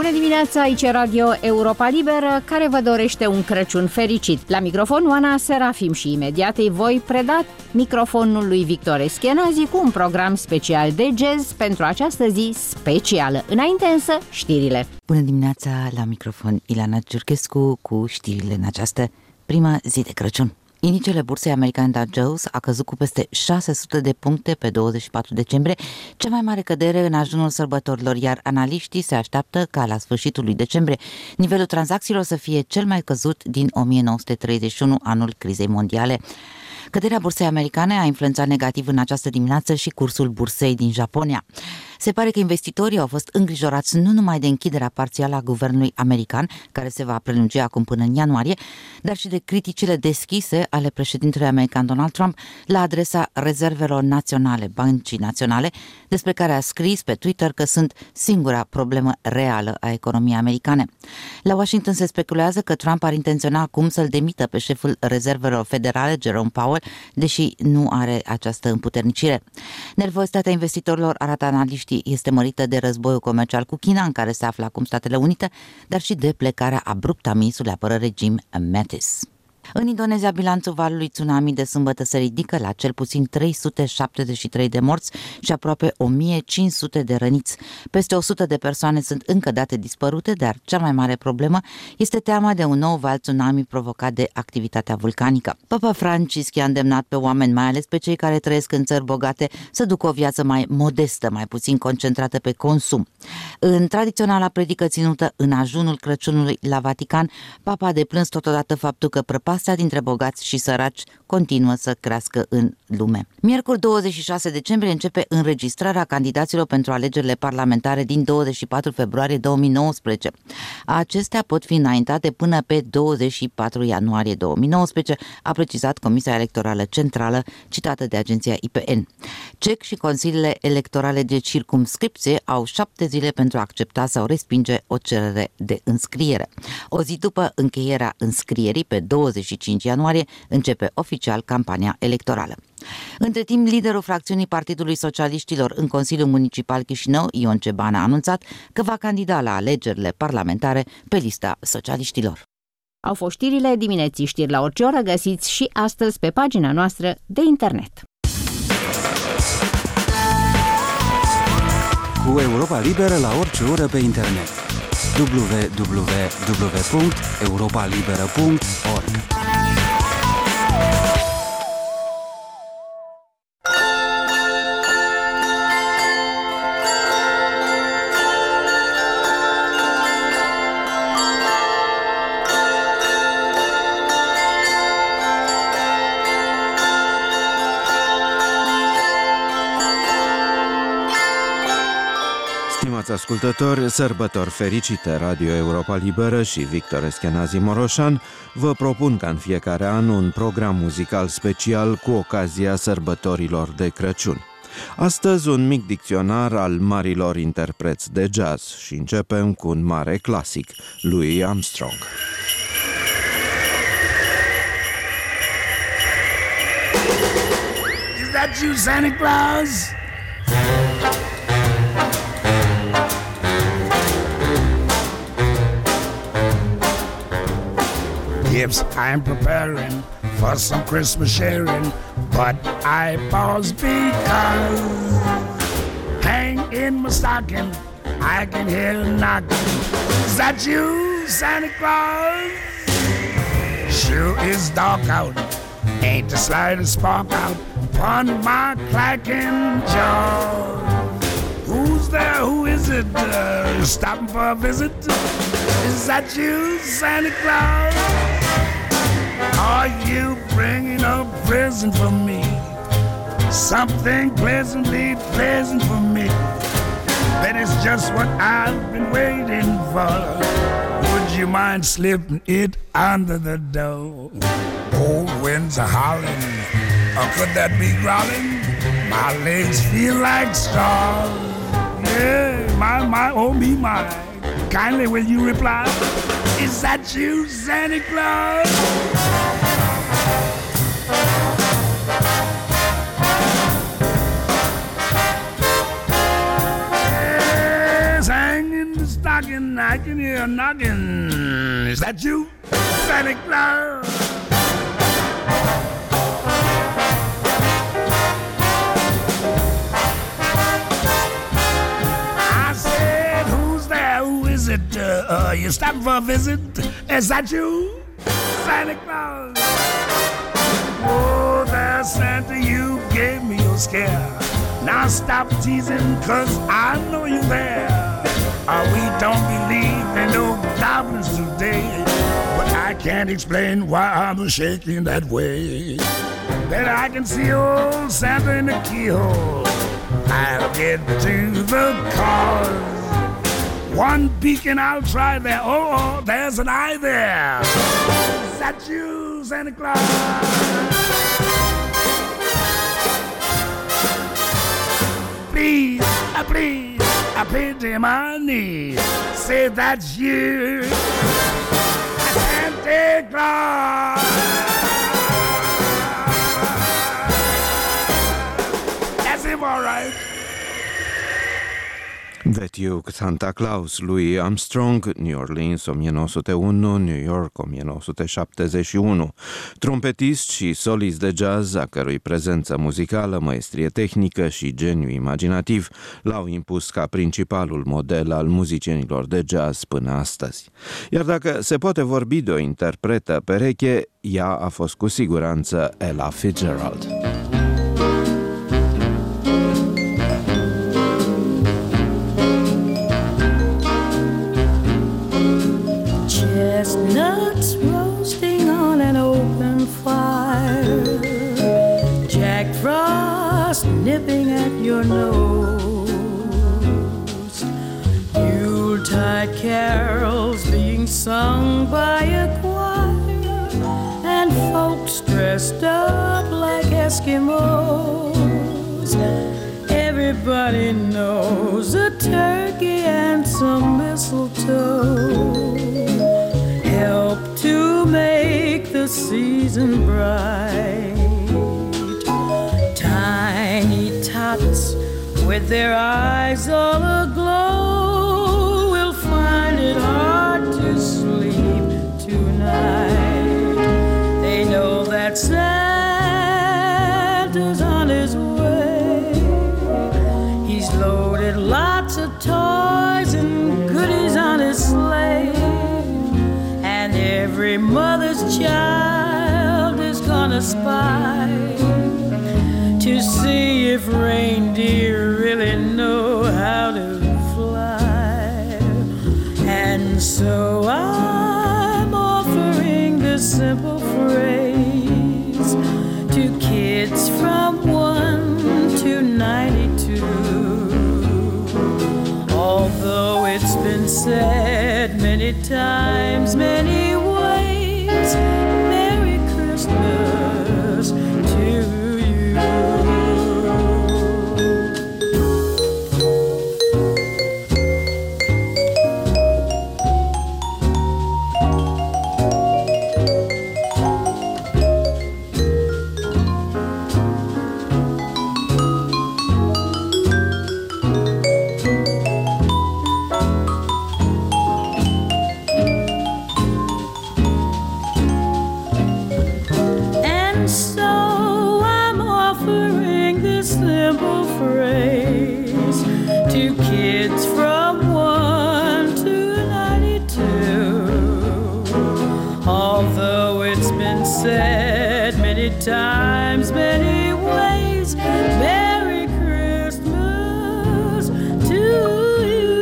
Bună dimineața, aici e Radio Europa Liberă, care vă dorește un Crăciun fericit. La microfon Oana Serafim și imediat îi voi preda microfonul lui Victor Eschenazi cu un program special de jazz pentru această zi specială. Înainte însă, știrile. Bună dimineața, la microfon Ileana Giurchescu cu știrile în această prima zi de Crăciun. Indicele bursei americane Dow Jones a căzut cu peste 600 de puncte pe 24 decembrie, cea mai mare cădere în ajunul sărbătorilor, iar analiștii se așteaptă ca la sfârșitul lui decembrie nivelul tranzacțiilor să fie cel mai căzut din 1931, anul crizei mondiale. Căderea bursei americane a influențat negativ în această dimineață și cursul bursei din Japonia. Se pare că investitorii au fost îngrijorați nu numai de închiderea parțială a guvernului american, care se va prelungi acum până în ianuarie, dar și de criticile deschise ale președintelui american Donald Trump la adresa rezervelor naționale, băncii naționale, despre care a scris pe Twitter că sunt singura problemă reală a economiei americane. La Washington se speculează că Trump ar intenționa acum să-l demită pe șeful rezervelor federale, Jerome Powell, deși nu are această împuternicire. Nervozitatea investitorilor, arată analiștii, este mărită de războiul comercial cu China, în care se află acum Statele Unite, dar și de plecarea abruptă a ministrului apărării Jim Mattis. În Indonezia, bilanțul valului tsunami de sâmbătă se ridică la cel puțin 373 de morți și aproape 1500 de răniți. Peste 100 de persoane sunt încă date dispărute, dar cea mai mare problemă este teama de un nou val tsunami provocat de activitatea vulcanică. Papa Francisc i-a îndemnat pe oameni, mai ales pe cei care trăiesc în țări bogate, să ducă o viață mai modestă, mai puțin concentrată pe consum. În tradiționala predică ținută în ajunul Crăciunului la Vatican, Papa a deplâns totodată faptul că prăpastia dintre bogați și săraci continuă să crească în lume. Miercuri 26 decembrie începe înregistrarea candidaților pentru alegerile parlamentare din 24 februarie 2019. Acestea pot fi înaintate până pe 24 ianuarie 2019, a precizat Comisia Electorală Centrală, citată de agenția IPN. CEC și consiliile electorale de circumscripție au 7 zile pentru a accepta sau respinge o cerere de înscriere. O zi după încheierea înscrierii, pe 25 ianuarie, începe oficial campania electorală. Între timp, liderul fracțiunii Partidului Socialiștilor în Consiliul Municipal Chișinău, Ion Ceban, a anunțat că va candida la alegerile parlamentare pe lista socialiștilor. Au fost știrile dimineții. Știri la orice oră găsiți și astăzi pe pagina noastră de internet. Cu Europa Liberă la orice oră pe internet. www.europalibera.org. Ascultători, sărbători fericite! Radio Europa Liberă și Victor Eschenazi Moroșan vă propun ca în fiecare an un program muzical special cu ocazia sărbătorilor de Crăciun. Astăzi un mic dicționar al marilor interpreți de jazz și începem cu un mare clasic, Louis Armstrong. Is that you, Santa Claus? Gifts I'm preparing for some Christmas sharing, but I pause because hang in my stocking, I can hear a knocking. Is that you, Santa Claus? Sure is dark out, ain't the slightest spark out upon my clacking jaw. Who's there? Who is it? Stopping for a visit? Is that you, Santa Claus? Are you bringing a present for me? Something pleasantly pleasant for me. That is just what I've been waiting for. Would you mind slipping it under the door? Cold winds are howling, or could that be growling? My legs feel like straws. Yeah, my, oh me, my. Kindly will you reply? Is that you, Santa Claus? Yes, hang in the stock knocking, I can hear a knocking. Is that you, Santa Claus? I said, who's there? Who is it? You stopping for a visit? Is that you, Santa Claus? Oh, there, Santa, you gave me a scare. Now stop teasing, 'cause I know you're there. We don't believe in no goblins today, but I can't explain why I'm shaking that way. Then I can see old Santa in the keyhole. I'll get to the cause. One beacon I'll try there. Oh, there's an eye there. Is that you, Santa Claus? Please, I pity my knees. Say that's you, Santa Claus. That's him, all right. That You, Santa Claus, lui Armstrong, New Orleans 1901, New York 1971. Trompetist și solist de jazz, a cărui prezență muzicală, maestrie tehnică și geniu imaginativ l-au impus ca principalul model al muzicienilor de jazz până astăzi. Iar dacă se poate vorbi de o interpretă pereche, ea a fost cu siguranță Ella Fitzgerald. Chestnuts roasting on an open fire, Jack Frost nipping at your nose, Yuletide carols being sung by a choir, and folks dressed up like Eskimos. Everybody knows a turkey and some mistletoe help to make the season bright. Tiny tots with their eyes all aglow will find it hard to sleep tonight. They know that Santa's on his way. He's loaded lots of toys and goodies on his sleigh. Every mother's child is gonna spy to see if reindeer really know how to fly. And so I'm offering this simple phrase to kids from 1 to 92. Although it's been said many times, many ways, Merry Christmas to you. Times, many ways, Merry Christmas to you.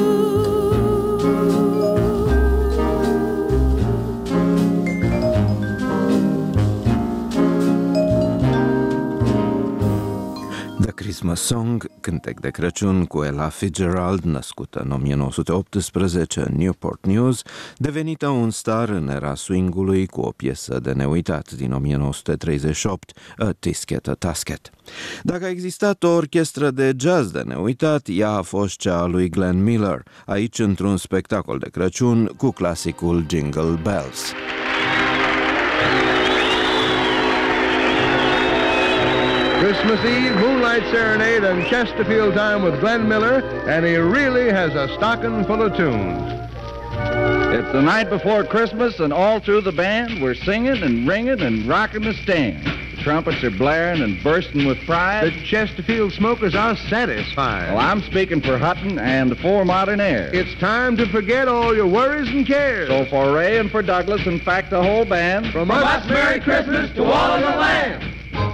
The Christmas Song, cântec de Crăciun cu Ella Fitzgerald, născută în 1918 în Newport News, devenită un star în era swingului cu o piesă de neuitat din 1938, A Tisket, A Tasket. Dacă a existat o orchestră de jazz de neuitat, ea a fost cea a lui Glenn Miller, aici într-un spectacol de Crăciun cu clasicul Jingle Bells. Christmas Eve, Moonlight Serenade, and Chesterfield Time with Glenn Miller, and he really has a stocking full of tunes. It's the night before Christmas, and all through the band, we're singing and ringing and rocking the stand. The trumpets are blaring and bursting with pride. The Chesterfield smokers are satisfied. Well, I'm speaking for Hutton and the four modern airs. It's time to forget all your worries and cares. So for Ray and for Douglas, in fact, the whole band, from us, Merry Christmas to all of the land.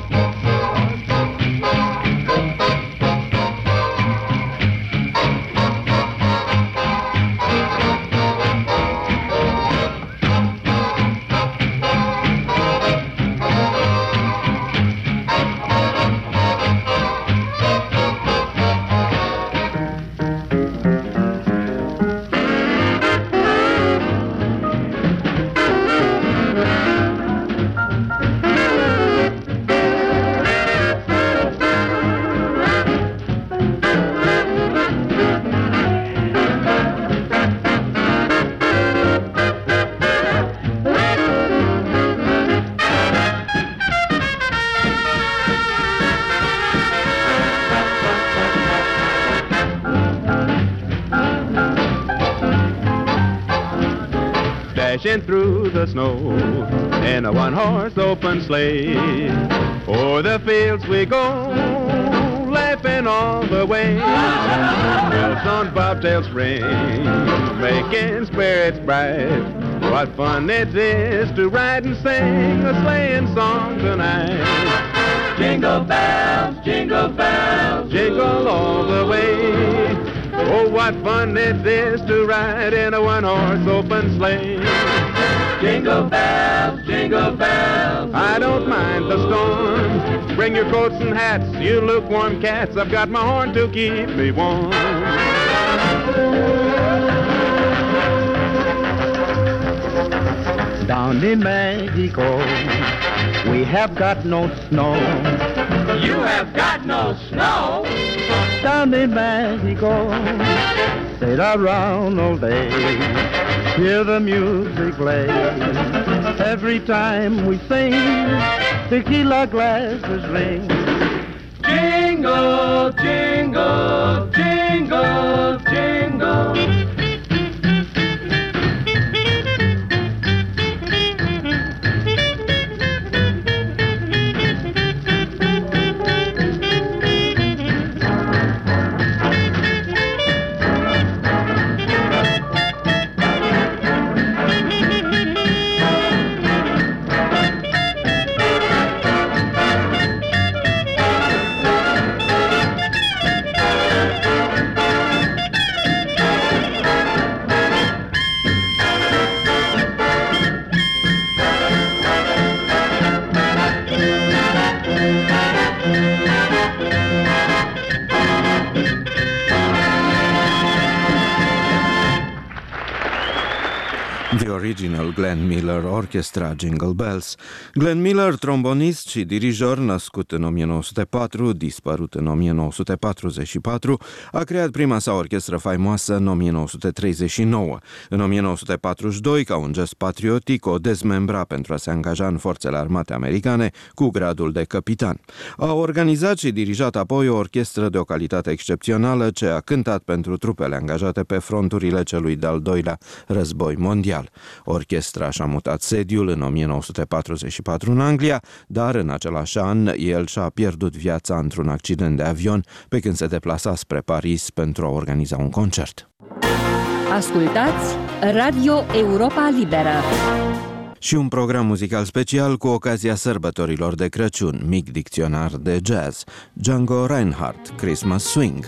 Dashing through the snow in a one-horse open sleigh. O'er the fields we go, laughing all the way. Bells on bobtails ring, making spirits bright. What fun it is to ride and sing a sleighing song tonight. Jingle bells, jingle all the way. Oh, what fun it is to ride in a one-horse open sleigh. jingle bells, I don't mind the storm. Bring your coats and hats, you lukewarm cats. I've got my horn to keep me warm. Down in Mexico, we have got no snow. You have got no snow? Down in Mexico, sit around all day, hear the music play. Every time we sing, tequila glasses ring. Jingle, jingle, jingle, jingle. The Original Glenn Miller Orchestra, Jingle Bells. Glenn Miller, trombonist și dirijor, născut în 1904, dispărut în 1944, a creat prima sa orchestră faimoasă în 1939. În 1942, ca un gest patriotic, o dezmembra pentru a se angaja în forțele armate americane cu gradul de capitan. A organizat și dirijat apoi o orchestră de o calitate excepțională ce a cântat pentru trupele angajate pe fronturile celui de-al doilea război mondial. Orchestra și-a mutat sediul în 1944 în Anglia, dar în același an el și-a pierdut viața într-un accident de avion pe când se deplasa spre Paris pentru a organiza un concert. Ascultați Radio Europa Liberă și un program muzical special cu ocazia sărbătorilor de Crăciun, mic dicționar de jazz, Django Reinhardt, Christmas Swing.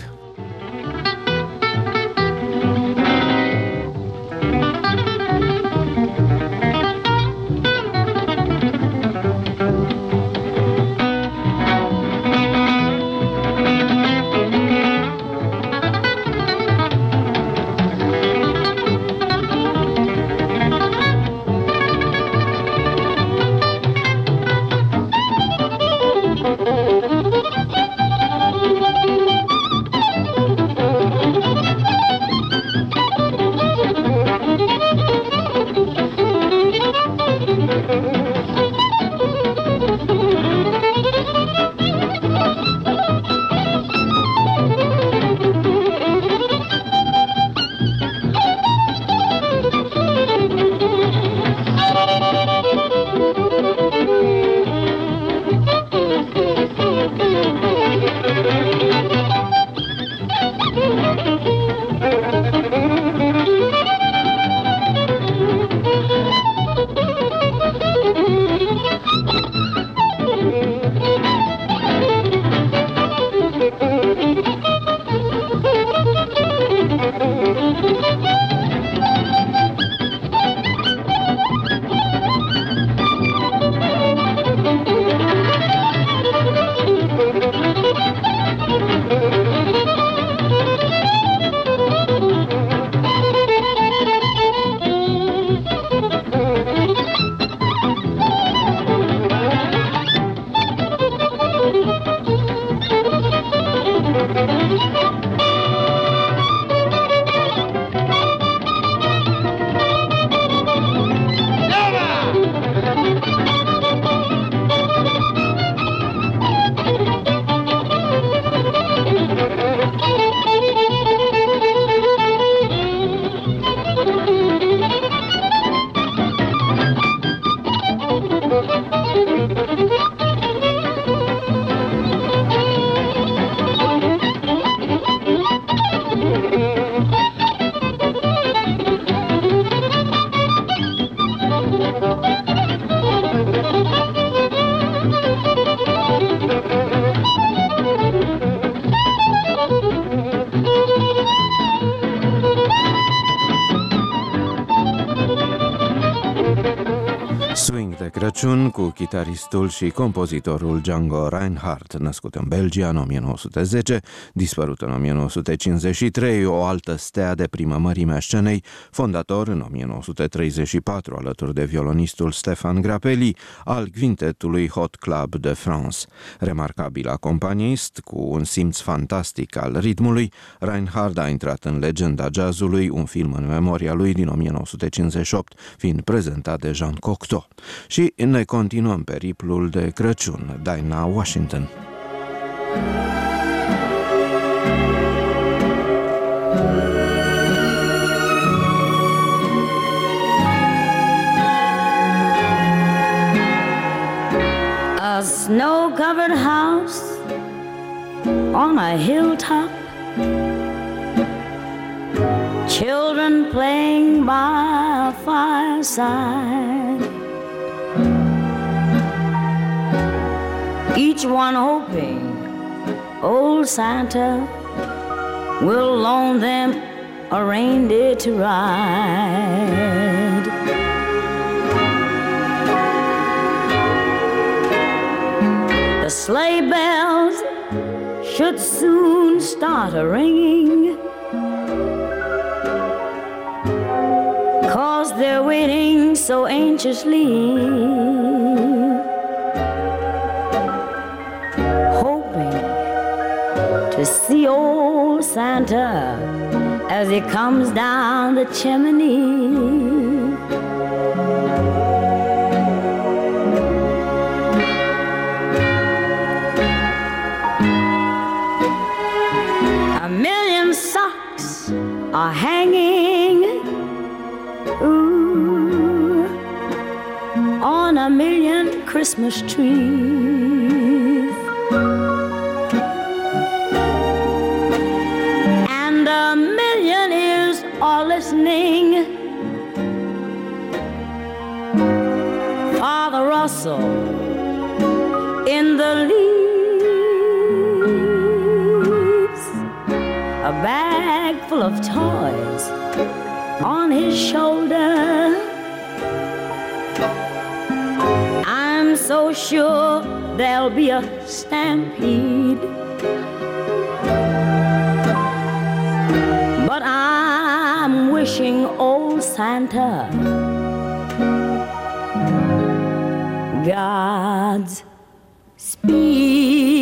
Crăciun cu chitaristul și compozitorul Django Reinhardt, născut în Belgia în 1910, dispărut în 1953, o altă stea de primă mărime a scenei, fondator în 1934 alături de violonistul Stéphane Grappelli al quintetului Hot Club de France. Remarcabil acompanist, cu un simț fantastic al ritmului, Reinhardt a intrat în legenda jazzului, un film în memoria lui din 1958, fiind prezentat de Jean Cocteau. Și ne continuăm periplul de Crăciun, Dinah Washington. A snow-covered house on a hilltop, children playing by a fireside, each one hoping old Santa will loan them a reindeer to ride. The sleigh bells should soon start a-ringing, 'cause they're waiting so anxiously, hoping to see old Santa as he comes down the chimney. A million socks are hanging, ooh, on a million Christmas trees, and a million ears are listening for the rustle in the leaves. A bag full of toys on his shoulder, I'm so sure there'll be a stampede, but I'm wishing old Santa God's speed.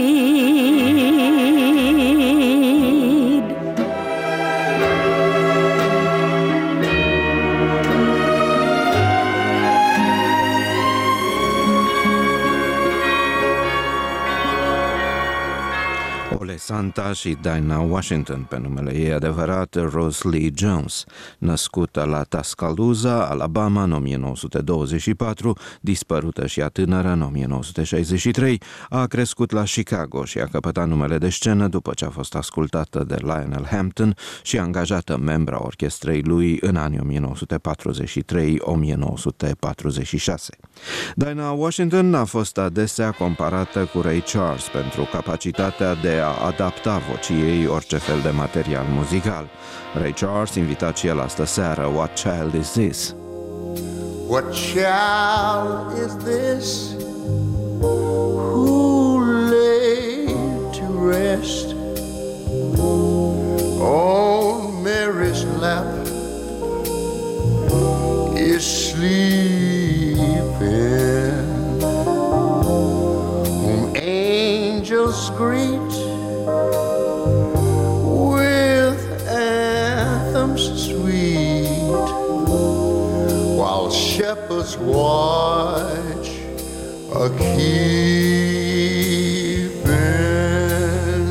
Santa și Dinah Washington, pe numele ei adevărat Rose Lee Jones, născută la Tuscaloosa, Alabama, în 1924, dispărută și a tânără în 1963, a crescut la Chicago și a căpătat numele de scenă după ce a fost ascultată de Lionel Hampton și angajată membra orchestrei lui în anii 1943-1946. Dinah Washington a fost adesea comparată cu Ray Charles pentru capacitatea de a adapta vocii ei orice fel de material muzical. Ray Charles, invitat și el astă seară, What Child Is This? What child is this who lay to rest on Mary's lap is sleeping, whom angels greet shepherd's watch are keeping.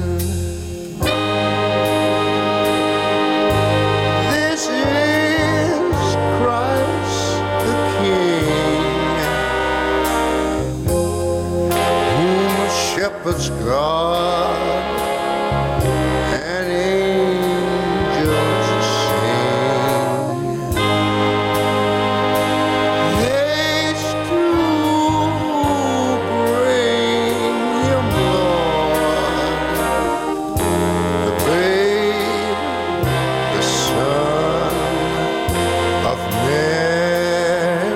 This is Christ the King, whom the shepherds guard and angels sing. Haste to bring him, Lord, the babe, the Son of Mary.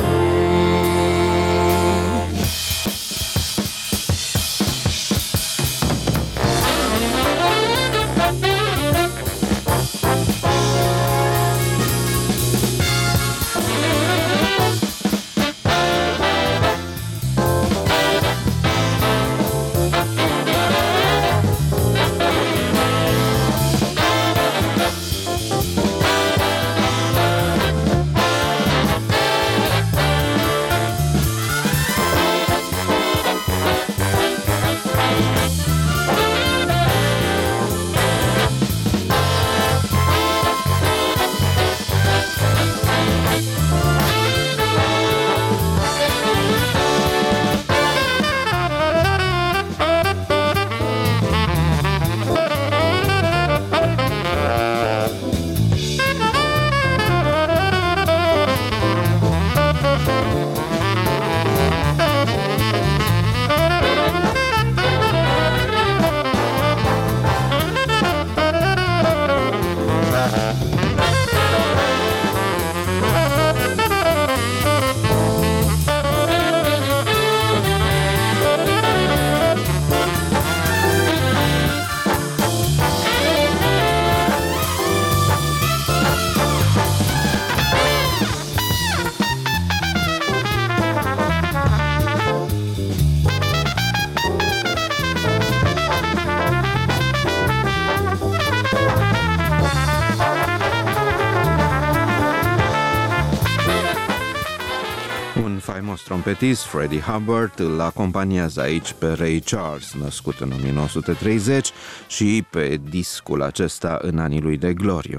faimos trompetist Freddie Hubbard îl acompaniază aici pe Ray Charles, născut în 1930, și pe discul acesta în anii lui de glorie,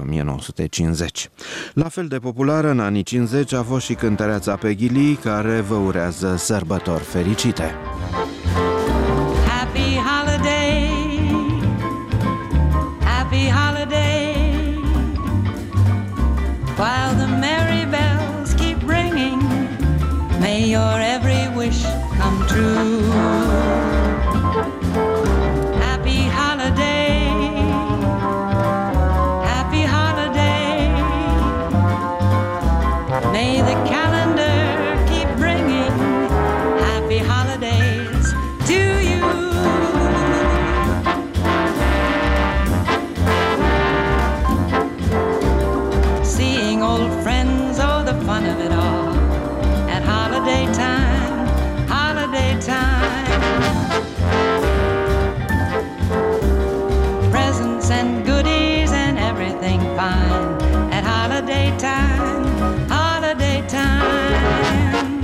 1950. La fel de populară în anii 50 a fost și cântăreața Peggy Lee, care vă urează sărbători fericite. Happy holiday, happy holiday, while the merry bells keep ringing, may your every wish come true. Happy holiday, happy holiday, may the calendar keep bringing happy holidays to you. Seeing old friends, oh, the fun of it all. Holiday time, holiday time. Presents and goodies and everything fine at holiday time, holiday time.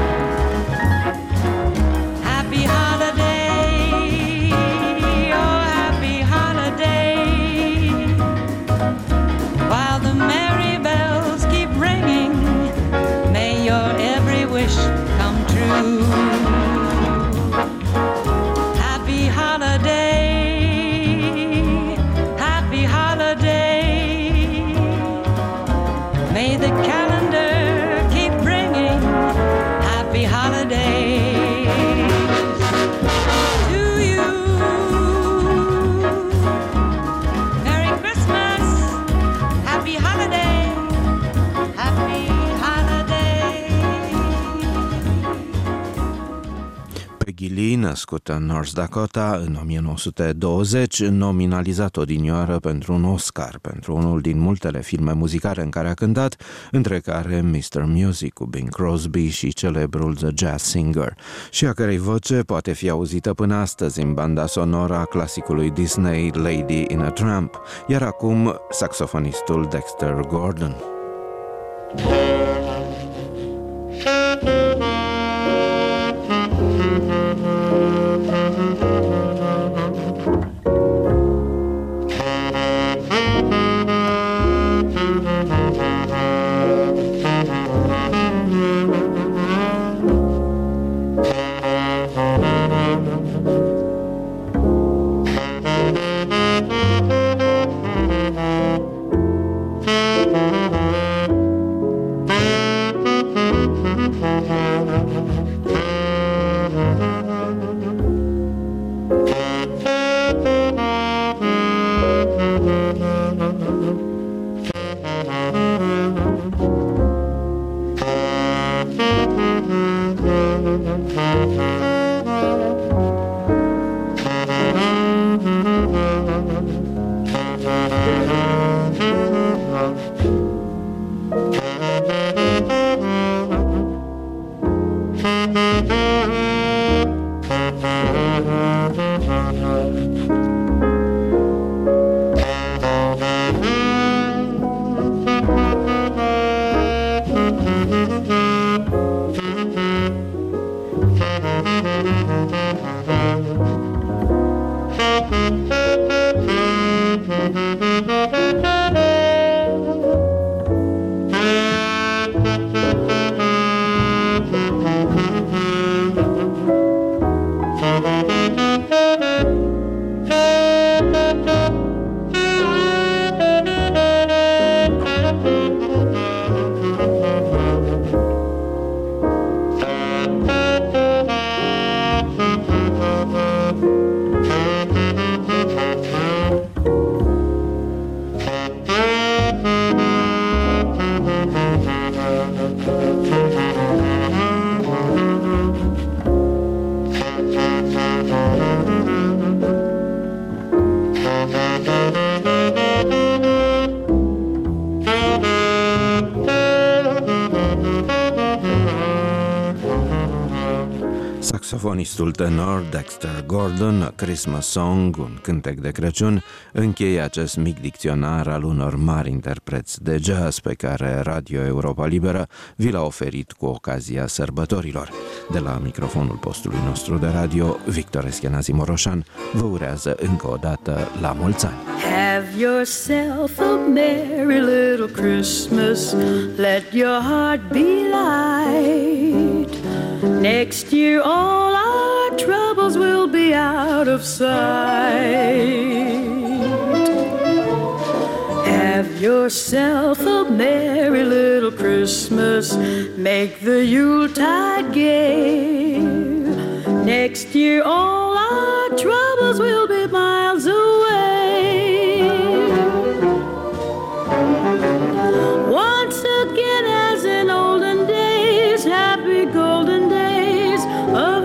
Happy holiday, oh happy holiday, while the merry bells keep ringing, may your every wish come true. Happy holiday, happy holiday, may the calendar keep bringing happy holidays to you. Merry Christmas, happy holiday, happy Peggy Lee, născută în North Dakota în 1920, nominalizat odinioară pentru un Oscar pentru unul din multele filme muzicale în care a cântat, între care Mr. Music cu Bing Crosby și celebrul The Jazz Singer, și a cărei voce poate fi auzită până astăzi în banda sonoră a clasicului Disney Lady in a Tramp, iar acum saxofonistul Dexter Gordon. Saxofonistul tenor Dexter Gordon, A Christmas Song, un cântec de Crăciun, încheie acest mic dicționar al unor mari interpreți de jazz pe care Radio Europa Liberă vi l-a oferit cu ocazia sărbătorilor. De la microfonul postului nostru de radio, Victor Eschenazi Moroșan vă urează încă o dată la mulți ani. Have yourself a merry little Christmas. Let your heart be light. Next year all our troubles will be out of sight. Have yourself a merry little Christmas. Make the Yuletide gay. Next year all our troubles will be miles away. Once again, as in olden days, happy golden days of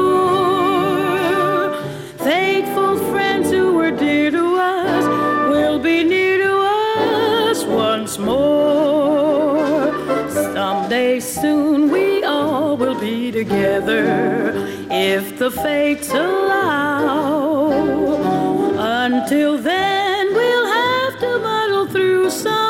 yore, faithful friends who were dear to us will be near to us once more. Someday soon we all will be together if the fates allow. Until then we'll have to muddle through some